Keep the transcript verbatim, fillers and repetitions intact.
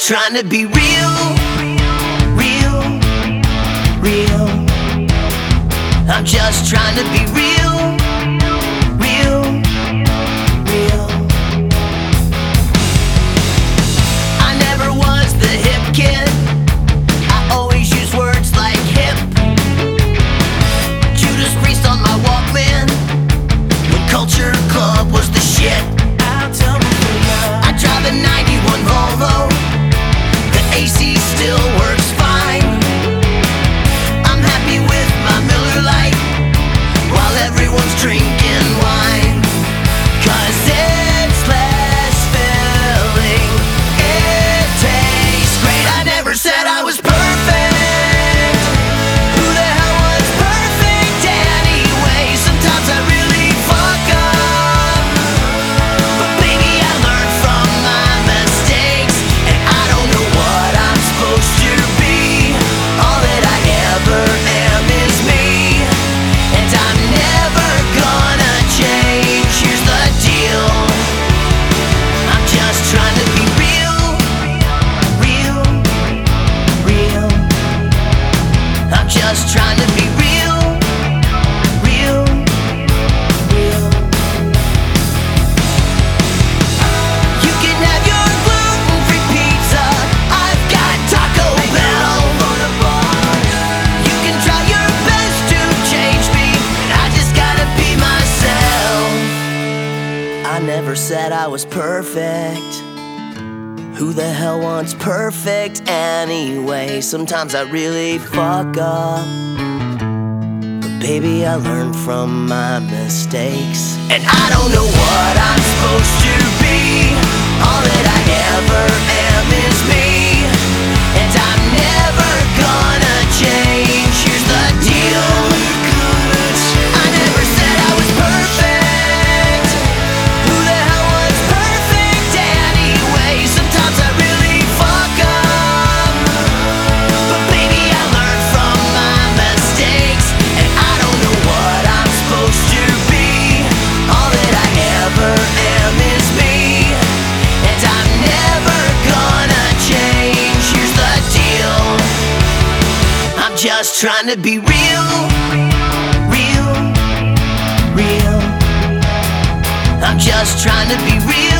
just trying to be real, real, real. I'm just trying to be real, real, real. I never was the hip kid. I always use words like hip. Judas Priest on my Walkman when Culture Club was the shit. I drive a ninety-one Volvo. The A C still works fine. I'm happy with my Miller Lite while everyone's drinking wine. Cause it's less filling, it tastes great. I never said I was perfect. Who the hell was perfect anyway? Sometimes I really fuck up, but baby I learned from my mistakes, and I don't know what I'm supposed to be. All that I ever am is me, and I'm never gonna change. Here's the deal, I'm just trying to be real, real, real. I'm just trying to be real, real, real. You can have your gluten-free pizza, I've got Taco Bell. You can try your best to change me, and I just gotta be myself. I never said I was perfect. Who the hell wants perfect anyway? Sometimes I really fuck up, but baby I learned from my mistakes, and I don't know what I'm supposed to be. All that I ever am is me, and I'm never gonna change. Here's the deal, I never said I was perfect. Who the hell was perfect anyway? Sometimes I really fuck up, but baby I learned from my mistakes, and I don't know what I'm supposed to be. All that I ever am is me, and I'm never gonna change. Here's the deal, I'm just trying to be real, real, real. I'm just trying to be real.